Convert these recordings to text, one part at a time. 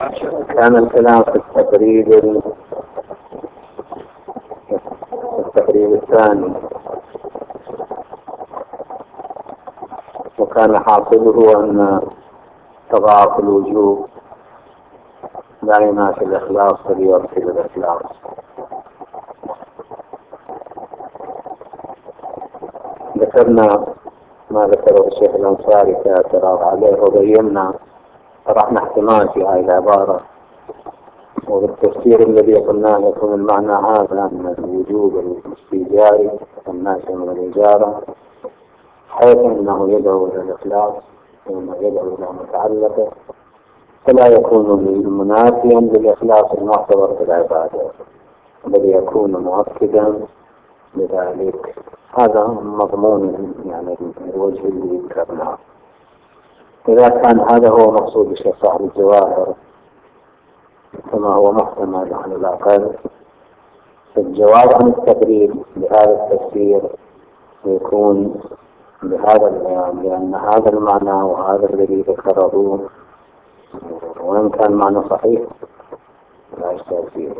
كان الكلام في التقريب الثاني، وكان حاصله أن تضاعف الوجوب لا ينافي الإخلاص بل يرتب الإخلاص. ذكرنا ما ذكره الشيخ الأنصاري كاعتراض عليه، وبينا طرحنا احتمال في هذه العبارة، وبالتفسير الذي قلناه يكون المعنى هذا أن الوجوب الاستيجاري الناشئ من الإجارة، حيث أنه يدعو إلى الإخلاص وأنه يدعو إلى متعلقه، فلا يكون منافيا للإخلاص المعتبر في العبادة، بل يكون مؤكدا لذلك. هذا مضمون يعني الوجه اللي ذكرناه. إذا كان هذا هو مقصود الشيخ صاحب الجواهر كما هو محتمل على الأقل، فالجواب عن التقريب بهذا التفسير يكون بهذا البيان، لأن هذا المعنى وهذا الذي ذكره وإن كان معنى صحيح لا يشتغل فيه،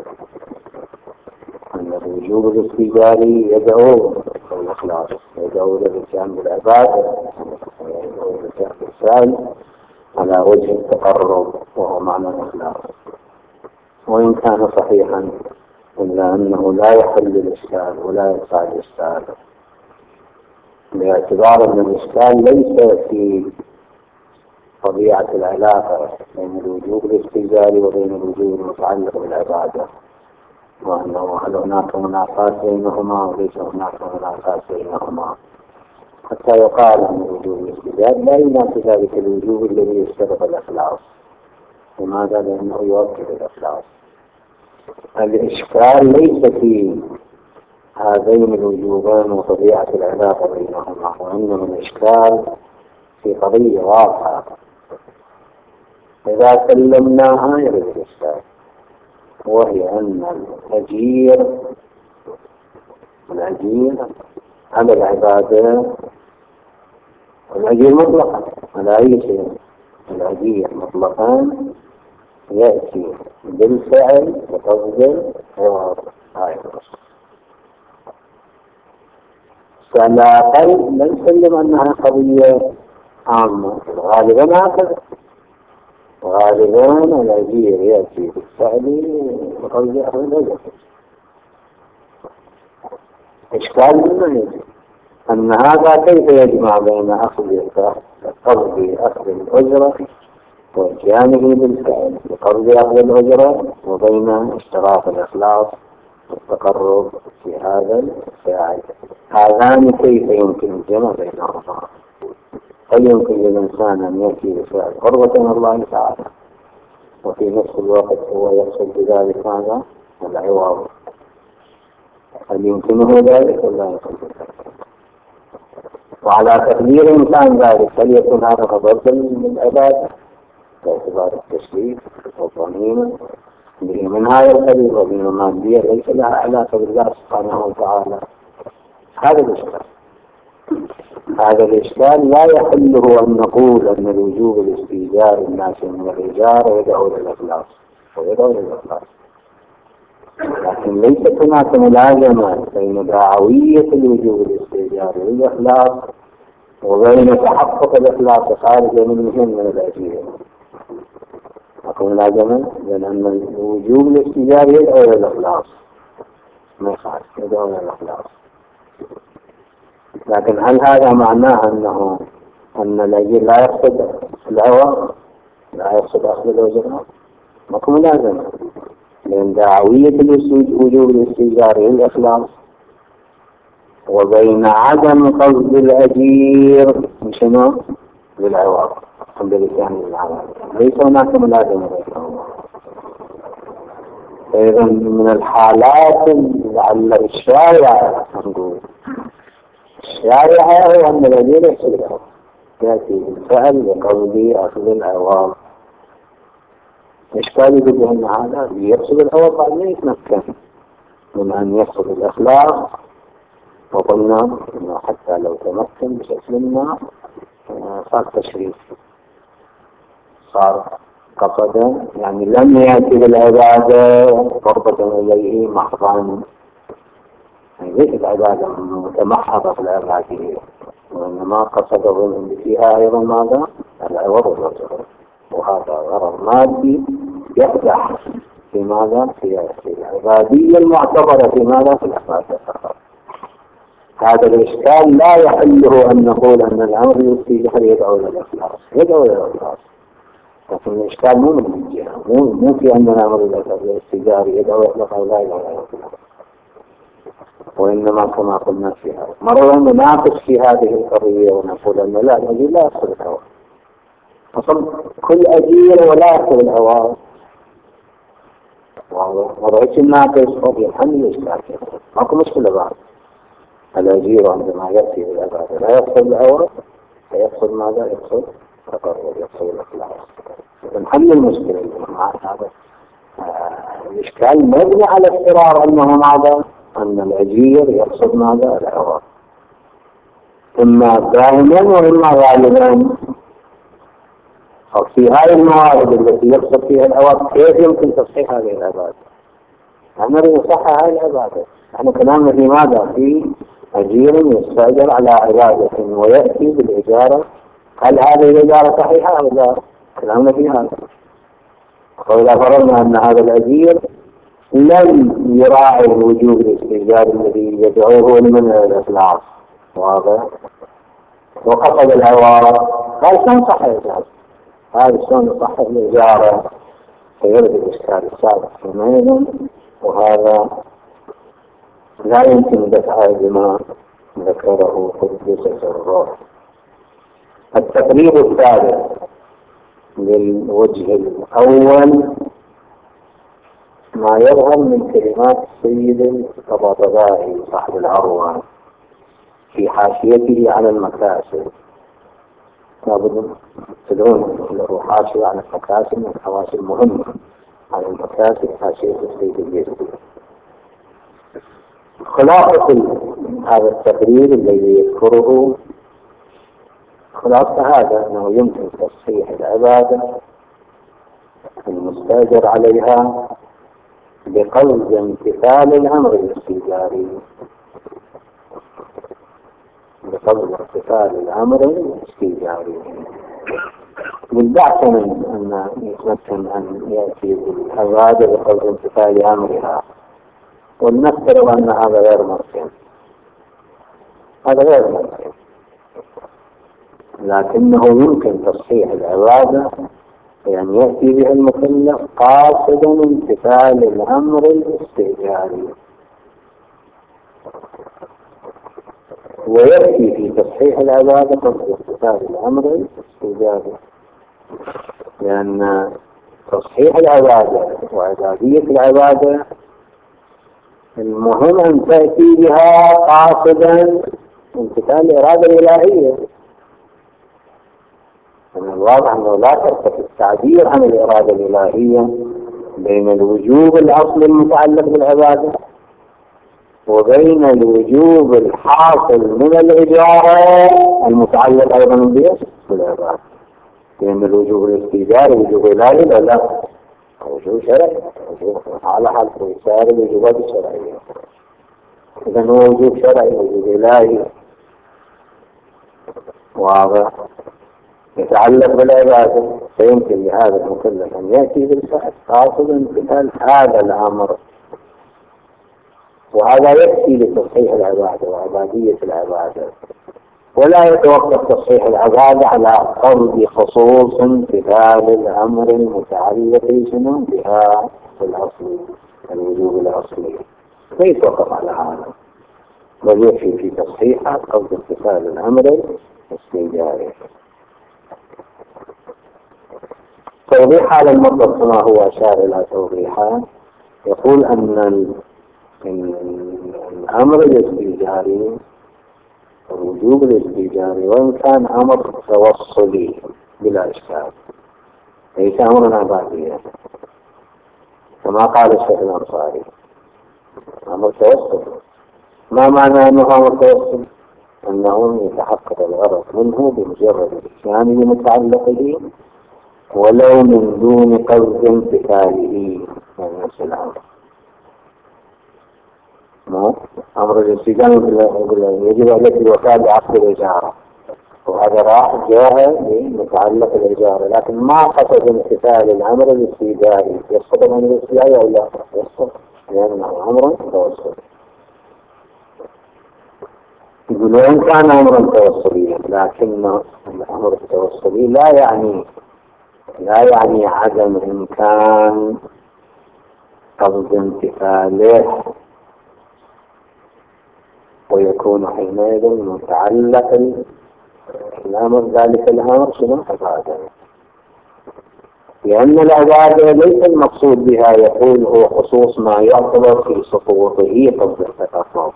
أن الوجوب الاستيجاري يدعو الإخلاص، يدعو للإتيان بالعبادة، ويدعو للإتيان بالسعي على وجه التقرب وهو معنى الإخلاص. وإن كان صحيحا إلا أنه لا يحل الإشكال ولا يدفع الإشكال، باعتبار أن الإشكال ليس في طبيعة العلاقة بين الوجوب الاستيجاري وبين الوجوب المتعلق بالعبادة، وأنه هل هناك منافاة بينهما وليس هناك منافاة بينهما، حتى يقال أن الوجوب الاستيجاري لا ينافي ذلك الوجوب الذي يشترط الإخلاص. لماذا؟ لأنه يؤكد الإخلاص. الإشكال ليس في هذين الوجوبين وطبيعة العلاقة بينهما، وإنما الإشكال في قضية واضحة إذا سلمناها يرد الإشكال، وهي أن الأجير على العبادة، الأجير مطلقا على أي شيء، الأجير مطلقا يأتي بالفعل وتفضل عوض هاي الرسل. فلا قل نسلم أنها قضية عامة، غالبا هكذا، غالبا الأجير يأتي بالفعل وتفضل الأجر. إشكال منه أن هذا كيف يجمع بين أخذ الأجرة وإتيانه بالفعل بقرض أخذ الأجرة، وبين اشتراط الإخلاص والتقرب في هذا الفعل. هذان كيف يمكن الجمع بينهما؟ هل يمكن للإنسان أن يأتي بفعل قربة من الله تعالى وفي نفس الوقت هو يقصد بذلك هذا العوض؟ هل يمكنه ذلك ولا يمكنه ذلك؟ وعلى تقدير إمكان ذلك هل يكون هذا ضربا من العبادة باعتبار التشريف والضميمة به من هذا القبيل وبين المادية ليس لها علاقة بالله سبحانه وتعالى؟ هذا الإشكال لا يحله أن نقول أن الوجوب الاستيجاري الناشئ من الإيجار يدعو للإخلاص ويدعو للإخلاص، لكن ليست هناك ملازمة بين دعوية الوجوب الاستيجاري للإخلاص وبين تحقق الإخلاص خارج من الأجير. أقول ملازمة لأن الوجوب الاستيجاري يدعو للإخلاص، ما يخالف يدعو للإخلاص، لكن هل هذا معناه أن الأجير لا يقصد العوض، لا يقصد أخذ الأجر؟ ماكو ملازمة، لأن دعوية الوجوب الاستيجاري للإخلاص وبين عدم قصد الأجير شنو؟ للعوض بالإتيان بالعمل، ليس هناك ملازمة بينهما. إذا من الحالات لعل الشائعة هو أن الأجير يحصل يأتي بالفعل لقصد أخذ العوض. إشكالي بأن هذا يقصد العوض بعد ما يتمكن من أن يقصد الإخلاص، وقلنا إنه حتى لو تمكن بشكل ما صار تشريف، صار قصد يعني لم يأتي بالعبادة قربة إليه محضا، يعني ليست عبادة متمحضة في العبادية، وإنما قصده من فيها أيضا ماذا؟ العوض والرزق، وهذا غرض مادي يفتح في ماذا؟ في العبادية المعتبرة في ماذا؟ في العبادة فقط. هذا الإشكال لا يحله أن نقول أن الأمر الاستجاري يدعو إلى الإخلاص، يدعو إلى الإخلاص، لكن الإشكال مو من الجهة، مو في أن الأمر الاستجاري يدعو إلى الإخلاص، لا يدعو إلى الإخلاص، وإنما كما قلنا في هذا مرة نناقش في هذه القضية ونقول أن لا الأجير لا يأخذ الهواء، أصلا كل أجير ولا يأخذ الهواء، ورأيت الناقش قد يحمل الإشكال، ماكو مشكلة بعد. الأجير عندما يأتي بالعبادة لا يأخذ الهواء، فيأخذ ماذا؟ يأخذ التقرب، يأخذ الإخلاص. نحل المشكلة مع هذا. الإشكال مبني على اضطرار أنه ماذا؟ أن الأجير يقصد ماذا؟ الهواء، إما دائما وإما غالبا. في هذه الموارد التي يقصد فيها الهواء كيف يمكن تصحيح هذه العبادة؟ أمر يصحح هذه العبادة. نحن كلامنا في ماذا؟ في أجير يستأجر على عبادة ويأتي بالإجارة، هل هذه الإجارة صحيحة أو لا؟ كلامنا في هذا. وإذا فرضنا أن هذا الأجير لم يراعي وجوب الاستئجار الذي يدعوه لمنع الإخلاص، واضح؟ وقصد الهواء، هل تنصح الإجارة؟ هذا شلون صح الإجارة؟ فيرد الإشكال السابق حينئذ، وهذا لا يمكن دفعه بما ذكره قدس الروح. التقريب الثالث للوجه الأول ما يظهر من كلمات السيد الطباطبائي صاحب العروة في حاشيته على المكاسب. لابد تدرون له حاشية على المكاسب من الحواشي المهمة على المكاسب، حاشية السيد اليزدي. خلاصة هذا التقرير الذي يذكره خلاصة هذا أنه يمكن تصحيح العبادة المستأجر عليها بقصد امتثال الأمر الاستئجاري، بقصد امتثال الأمر الاستئجاري. بالبعث من أن يمكن أن يأتي بالعبادة بقصد امتثال أمرها، ولنفترض أن هذا غير ممكن، هذا غير ممكن، لكنه يمكن تصحيح العبادة يعني يأتي به المكلف قاصدا امتثال الأمر الاستئجاري، ويأتي في تصحيح العبادة قصد امتثال الأمر الاستئجاري، لأن تصحيح العبادة وعبادية العبادة المهم أن تأتي بها قاصدا امتثال الإرادة الإلهية. من الواضح أنه لا ترتفع التعبير عن الإرادة الإلهية بين الوجوب الأصلي المتعلق بالعبادة وبين الوجوب الحاصل من الإجارة المتعلق أيضا بالعبادة، لأن الوجوب الاستئجاري وجوب إلهي لا وجوب شرعي، وجوب على حال سائر الوجوبات الشرعية. إذا هو وجوب شرعي وجوب إلهي واضح يتعلق بالعبادة، فيمكن لهذا المكلف أن يأتي بالفعل قاصدا امتثال هذا الأمر، وهذا يكفي لتصحيح العبادة وعبادية العبادة، ولا يتوقف تصحيح العبادة على قصد خصوص امتثال الأمر المتعلق بها في الأصل الوجوب الأصلي، لا يتوقف على هذا، بل يكفي في تصحيحها قصد امتثال الأمر الاستئجاري. توضيح على المطلق كما هو أشار إلى توضيحه، يقول أن الأمر الاستئجاري الوجوب الاستئجاري وإن كان أمر توصلي بلا إشكال ليس أمر عبادي كما قال الشيخ الأنصاري، أمر توصل. ما معنى أنه أمر توصل؟ أنه يتحقق الغرض منه بمجرد الإتيان بمتعلقه ولو من دون قصد امتثاله، يعني نفس الأمر. أمر الاستئجار يجب عليك الوفاء بعقد الإجارة، وهذا راح جاء متعلق الإجارة، لكن ما قصد امتثال الأمر الاستئجاري. يسقط الأمر الاستئجاري أو لا؟ يسقط، لأنه أمر توصلي. يقول وإن كان أمرا توصليا، لكن الأمر التوصلي لا يعني عدم إمكان قصد امتثاله، ويكون حينئذ متعلق الأمر ذلك الأمر شنو؟ عبادة. لأن العبادة ليس المقصود بها يقول هو خصوص ما يعتبر في سقوطه قصد التكفر،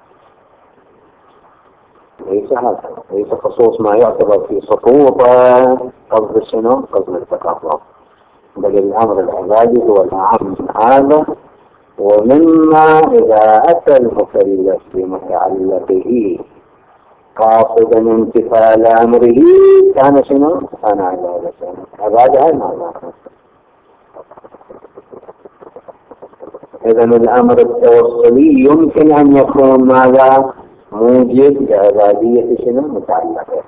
ليس خصوص ما يعتبر في سقوطه قصد شنو؟ قصد التكفر، بل الأمر العبادي هو الأعم من هذا. ومما إذا أتى المكلف بمتعلقه قاصدا امتثال أمره كان شنو؟ كان عبادة ماذا؟ إذن الأمر التوصلي يمكن أن يكون ماذا؟ موجب لعبادية شنو؟ متعلقة.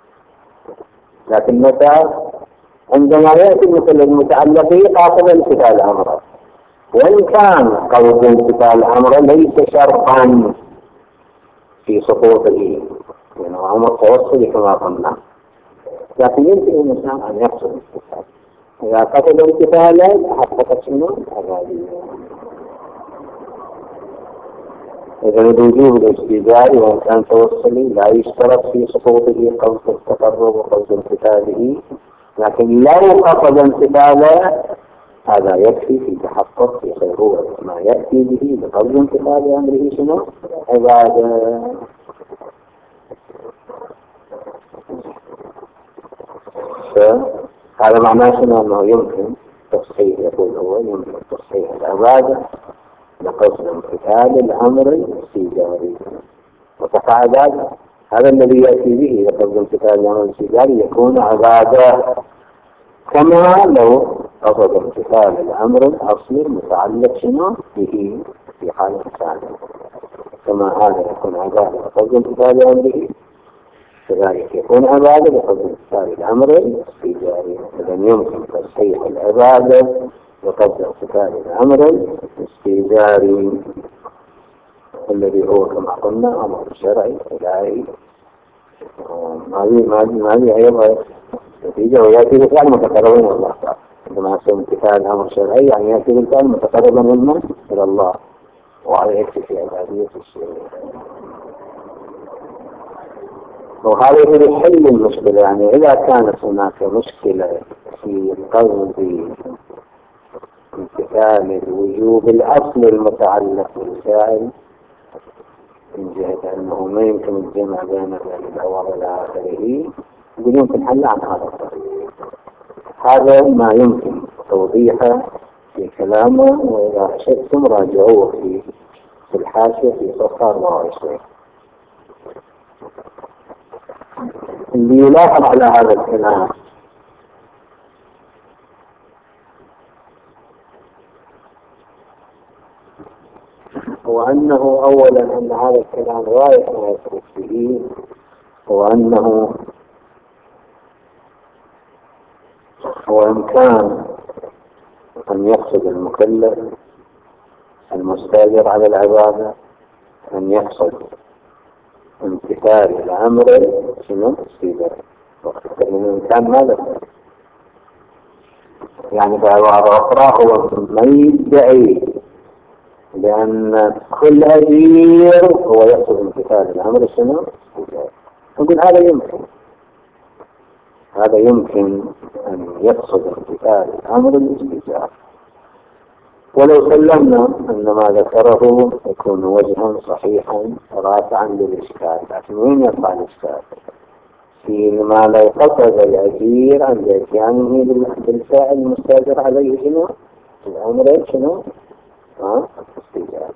لكن متى؟ عندما يأتي مثل المتعلقه قاصدا امتثال أمره، وإن كان قصد امتثال أمره ليس شرطا في سقوطه، لأنه أمر توصلي كما قلنا، لكن يمكن الإنسان أن يقصد امتثال. إذا قصد امتثالا حققت شنو؟ عبادية. إذا الوجوب الاستئجاري وإن كان توصلي لا يشترط في سقوطه قصد التقرب وقصد امتثاله، لكن لو قصد امتثاله هذا يكفي في تحقق في خيروة ما يأتي به بقصد امتثال أمره شنو؟ عبادة. هذا معناه شنو؟ أنه يمكن تصحيح، يقول هو يمكن تصحيح العبادة بقصد امتثال الأمر الاستئجاري وتقع ذلك. هذا الذي يأتي به بقصد امتثال الأمر الاستئجاري يكون عبادة، كما لو قصد امتثال الأمر الأصلي المتعلق شنو به في حالة ثانية، كما هذا يكون عبادة بقصد امتثال أمره كذلك يكون عبادة بقصد امتثال الأمر الاستئجاري. إذا يمكن تصحيح العبادة بقصد امتثال الأمر الاستئجاري الذي هو كما قلنا أمر شرعي إلهي. هذه أيضا نتيجة، ويأتي بفعل متقربين إلى الله تعالى. عندما يكون امتثال أمر شرعي يعني يأتي بفعل متقربا منه إلى الله، وهذا يكفي في عبادية الشيء. وهذا يحل المشكلة. يعني إذا كانت هناك مشكلة في قصد امتثال الوجوب الأصل المتعلق بالفاعل من جهة أنه ما يمكن الجمع بين الأول إلى آخره، يمكن حل عن هذا الطريق. هذا ما يمكن توضيحه في كلامه، وإذا شئتم راجعوه في الحاشية في صفحة 24. اللي يلاحظ على هذا الكلام هو أنه أولا أن هذا الكلام غاية ما يترك به، هو أنه وإن كان أن يقصد المكلف المستاجر على العبادة أن يقصد امتثال الأمر شنو؟ استئجار. الإنسان ماذا؟ يعني بعبارة أخرى هو ما يدعي لأن كل أجير هو يقصد امتثال الأمر شنو؟ استئجار. نقول هذا يمكن أن يقصد امتثال الأمر الاستئجار، ولو سلمنا أن ما ذكره يكون وجها صحيحا رافعا للإشكال. لكن وين يقع الإشكال؟ في ما لو قصد الأجير عن إتيانه بالفاعل المستأجر عليه شنو؟ الأمر شنو؟ استئجار.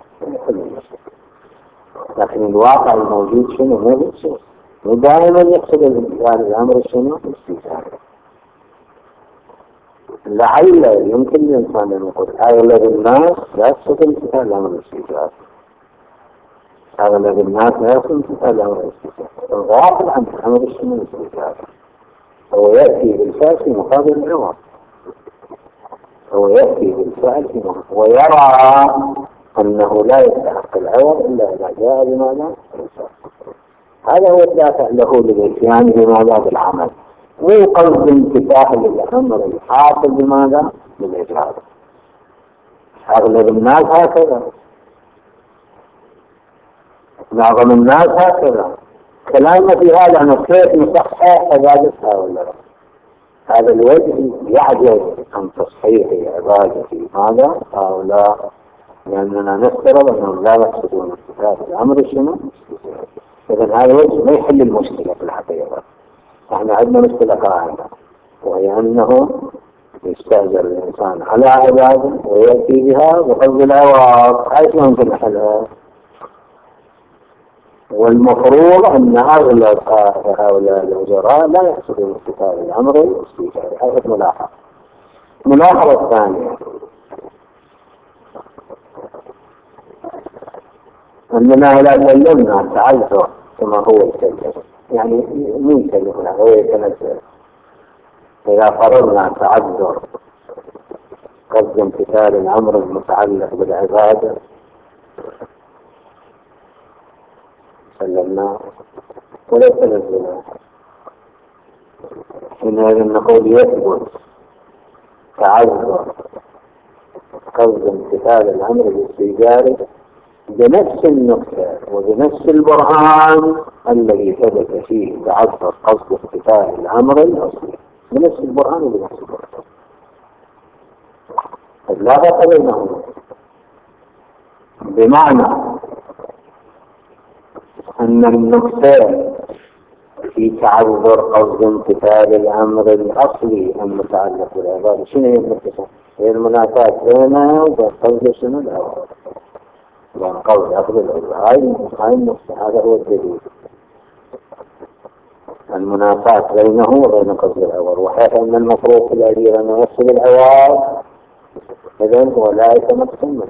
لكن الواقع الموجود شنو؟ موجود شنو؟ ودائما يقصد الامتثال الأمر شنو؟ استئجار. لعل يمكن للإنسان أن يقول أغلب الناس لا يقصد امتثال الأمر الاستيجاب، أغلب الناس لا يقصد امتثال الأمر الاستيجاب، الغافل عن أمر الشمول الاستيجاب هو يأتي بالفعل في مقابل العوض، هو يأتي بالفعل في مقابل ويرى أنه لا يستحق العوض إلا إذا جاء بماذا؟ هذا هو الدافع له للإتيان بماذا؟ بالعمل، مو قصد انتفاع للأمر الحاصل بماذا؟ بالإجابة. أغلب الناس هكذا، معظم الناس هكذا. كلامنا في هذا أنا كيف نصحح عبادتها ولا لا؟ هذا الوجه يعجز عن تصحيح عبادتي هذا أو لا، لأننا نفترض أنهم لا يقصدون انتفاع الأمر شنو؟ إذن هذا الوجه ما يحل المشكلة في الحقيقة. احنا عندنا مشكلة قائمة، وهي أنه يستأجر الإنسان على عباده ويأتي بها بقصد العوض، حيث يمكن حلها. والمفروض أن أغلب هؤلاء الأجراء لا يقصدون استفادة الأمر والاستيجاب. هذا ملاحظة. الملاحظة الثانية أننا إذا كلمنا التعذر كما هو يتكلم، يعني مين يتكلم هو يتنزل. إذا قررنا تعذر قصد امتثال الأمر المتعلق بالعبادة سلمنا وليس نزلنا، حينئذ نقول يثبت تعذر قصد امتثال الأمر الاستيجابي بنفس النقطة وبنفس البرهان الذي ثبت فيه تعذر قصد امتثال الأمر الأصلي، بنفس البرهان وبنفس البرهان، لا فرق بينهما. بمعنى أن النقطة في تعذر قصد امتثال الأمر الأصلي المتعلق بالعبادة شنو هي النقطة؟ هي المنافاة بينها وبين قصد شنو العبادة، بين قصد أخذ العبادة. هاي النقطة، هذا هو الدليل، المنافاة بينه وبين قصد العبادة. وحيث أن المفروض في الأدير أنه يقصد العبادة، إذن هو لا يتمكن من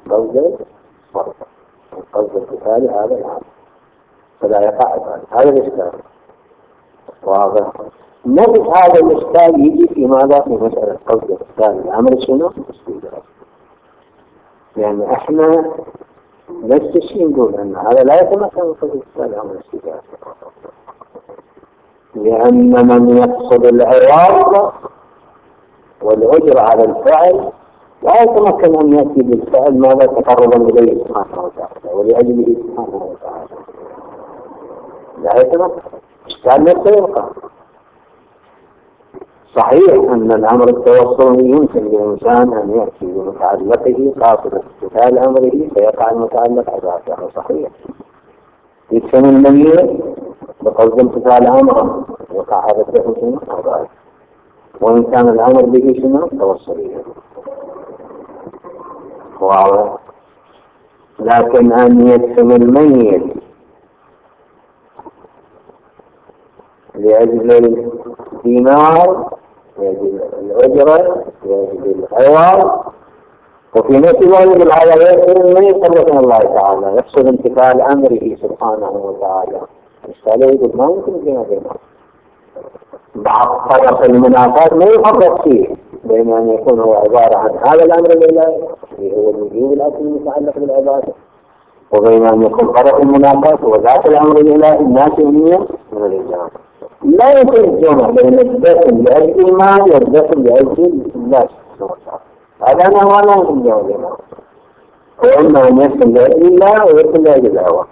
قصد امتثال هذا الأمر، فلا يقع ذلك. هذا الإشكال واضح. نفس هذا الإشكال يجي في ماذا؟ في مسألة قصد امتثال الأمر شنو؟ الاستيجاب. يعني احنا نفس الشيء نقول أن هذا لا يتمكن من قصد امتثال الأمر الاستيجاب، لأن من يقصد العوض والأجر على الفعل لا يتمكن أن يأتي بالفعل ماذا؟ تقربا إليه سبحانه وتعالى ولأجله سبحانه وتعالى، لا يتمكن. إشكال نفسه يبقى. صحيح أن الأمر التوصلي يمكن للإنسان أن يأتي بمتعلقه قاصد امتثال أمره فيقع المتعلق عبادته، صحيح. يدفن الميت بقصد امتثال أمره يقع هذا التوصل عبادته، وإن كان الأمر به شنو؟ توصلي. واضح. لكن أن يدفن الميت لأجل الدينار، لأجل الأجرة، لأجل الحوار، وفي نفس الوقت العوضية ما يقرب من الله تعالى، يقصد امتثال أمره سبحانه وتعالى. الإشكال يقول ما يمكن فينا بينهم. بعض طرف المنافات ما يفرق فيه بين أن يكون هو عبارة عن هذا الأمر الإلهي هو الوجوب الأصلي المتعلق بالعبادة، وبين أن يكون طرف المنافات وذات الأمر الإلهي الناشئ من الإجابة. لا يمكن الجمع بين الدفن لأجل المال والدفن لأجل الله، هذا أنا ولا يمكن الجمع بينهم. وإما أن يدفن لأجل الله ويدفن لأجل الهوى.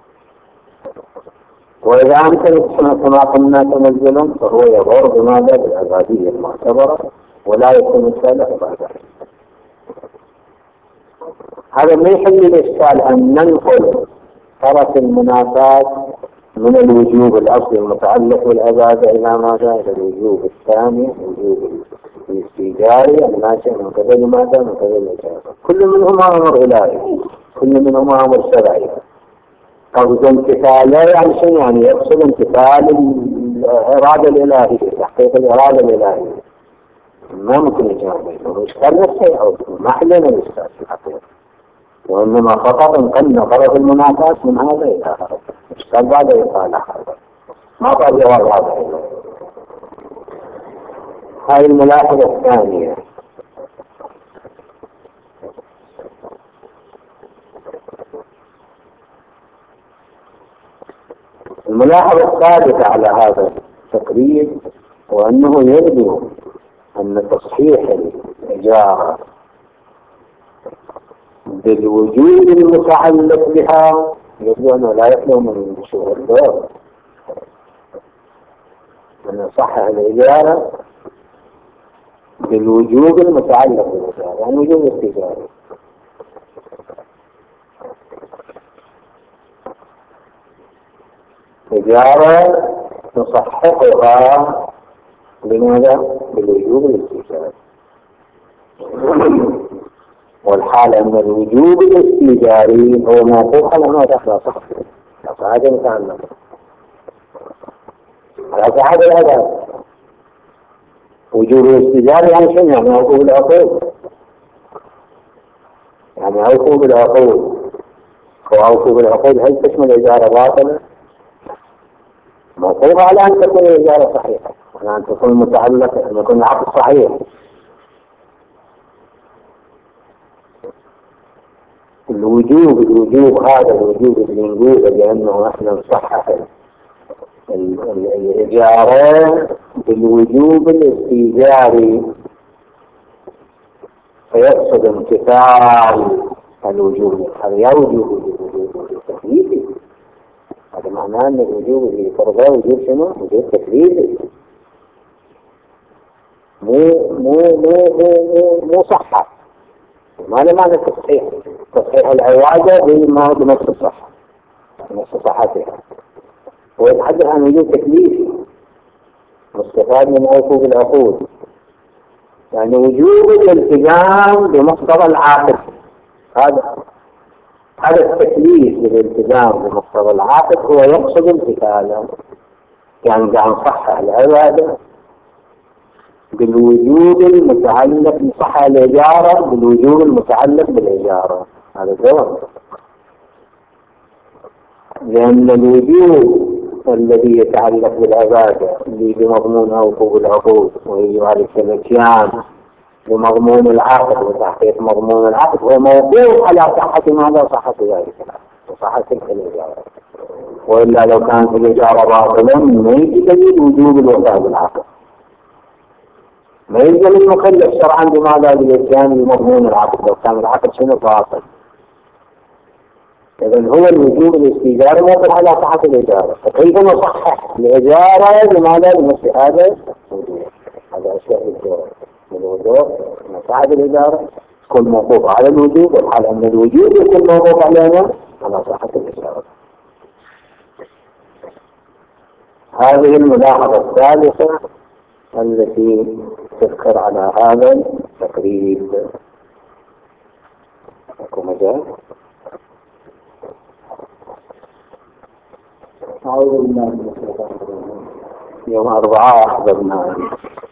وإذا أمكن كما قلنا تنزلا فهو يضر بماذا؟ بالعبادية المعتبرة ولا يكون السالح بعد. هذا ما يحل الإشكال أن ننقل طرف المنافات من الوجوب الأصلي المتعلق بالعبادة إلى ماذا؟ إلى الوجوب الثاني، الوجوب الاستيجاري الناشئ من قبل ماذا؟ من قبل الإجابة. كل منهما أمر إلهي، كل منهما أمر شرعي. قصد امتثال يعني شيء، يعني يقصد امتثال الإرادة الإلهية، تحقيق الإرادة الإلهية. ما ممكن يجمع بينهم، الإشكال نفسه يعود ما حلنا الإشكال في الحقيقة، وإنما فقط انقلنا طرف المنافاة من هذا إلى هذا، الإشكال بعد يقال هذا ما قال جواب هذا. هذه الملاحظة الثانية. الملاحظة الثالثة على هذا التقرير وأنه يبدو أن تصحيح الإجارة بالوجود المتعلق بها يبدو أنه لا يخلو من شروط الدور، أن صحح الإجارة بالوجود المتعلق بالإجارة، يعني وجود التجارة. إجارة نصححها لماذا؟ بالوجوب الاستيجابي. والحال أن الوجوب الاستيجابي هو موقوف على ما دخل صح هذا نتعلم على صحة الأداء. وجوب الاستيجابي يعني شنو؟ يعني موقوف العقول، يعني موقوف العقول. وموقوف العقول هل تشمل إجارة باطلة؟ موقوف على أن تكون الإجارة صحيحة، على أن تكون متعلقة، أن يكون العقد صحيح. الوجوب هذا الوجوب اللي نقوله بأنه احنا نصحح الإجارة بالوجوب الاستيجابي فيقصد امتثال الوجوب. هذا يا وجوب تكليفي، هذا معناه أن الوجوب اللي فرضه وجوب شنو؟ وجوب تكليفي، مو صحة. ماذا معنى التصحيح؟ تصحيح العواجة بنفس الصحة، نفس صحتها. ويتحدث عن وجود تكليفي مستفاد من عقوق العقود، يعني وجوب الالتزام بمقتضى العاقد. هذا التكليف بالالتزام بمقتضى العاقد هو يقصد امتثاله، يعني عن صحة العبادة بالوجوب المتعلق بصحة الإجارة بالوجوب المتعلق بالإجارة. هذا الجواب، لأن الوجوب الذي يتعلق بالعبادة اللي بمضمون عقوق العقود ويجب على الاتيان بمضمون العقد وتحقيق مضمون العقد هو موقوف على صحة ماذا؟ صحة ذلك وصحة تلك الإجارة. وإلا لو كانت الإجارة باطلا ما يجب وجوب الوفاء بالعقد، ما يلزم المكلف شرعا بماذا؟ بالاتيان بمضمون العقد لو كان العقد شنو؟ باطل. إذن هو الوجوب الاستيجاري موقف على صحة الإجارة، فكيف نصحح الإجارة بماذا؟ بنفس هذا الوجوب. هذا أشياء الوجوب صحة الإجارة تكون موقوفة على الوجوب، والحال أن الوجوب يكون موقوف علينا على صحة الإجارة. هذه الملاحظة الثالثة التي تذكر على هذا التقريب. لكم مجال؟ أعوذ بالله من الشيطان الرجيم. يوم 4 أحضرنا